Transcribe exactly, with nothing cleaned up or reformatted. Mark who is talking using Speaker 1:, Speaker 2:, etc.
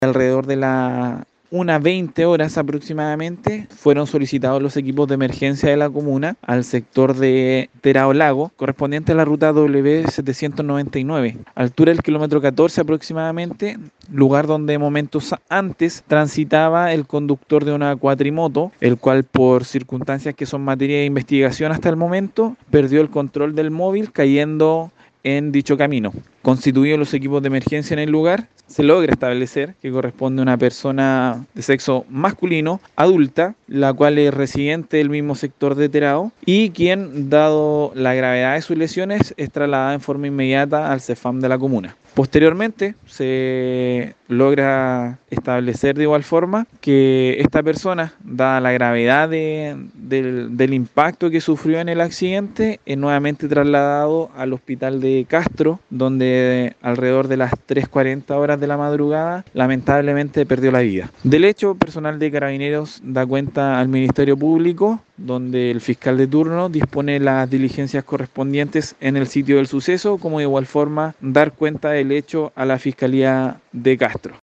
Speaker 1: Alrededor de la unas veinte horas aproximadamente fueron solicitados los equipos de emergencia de la comuna al sector de Terao Lago, correspondiente a la ruta W setecientos noventa y nueve, altura del kilómetro catorce aproximadamente, lugar donde momentos antes transitaba el conductor de una cuatrimoto, el cual por circunstancias que son materia de investigación hasta el momento, perdió el control del móvil cayendo en dicho camino. Constituidos los equipos de emergencia en el lugar, se logra establecer que corresponde a una persona de sexo masculino, adulta, la cual es residente del mismo sector de Terao y quien, dado la gravedad de sus lesiones, es trasladada en forma inmediata al CEFAM de la comuna. Posteriormente se logra establecer de igual forma que esta persona, dada la gravedad de, del, del impacto que sufrió en el accidente, es nuevamente trasladado al hospital de Castro, donde alrededor de las tres cuarenta horas de la madrugada lamentablemente perdió la vida. Del hecho, personal de Carabineros da cuenta al Ministerio Público, donde el fiscal de turno dispone las diligencias correspondientes en el sitio del suceso, como de igual forma dar cuenta del hecho a la Fiscalía de Castro.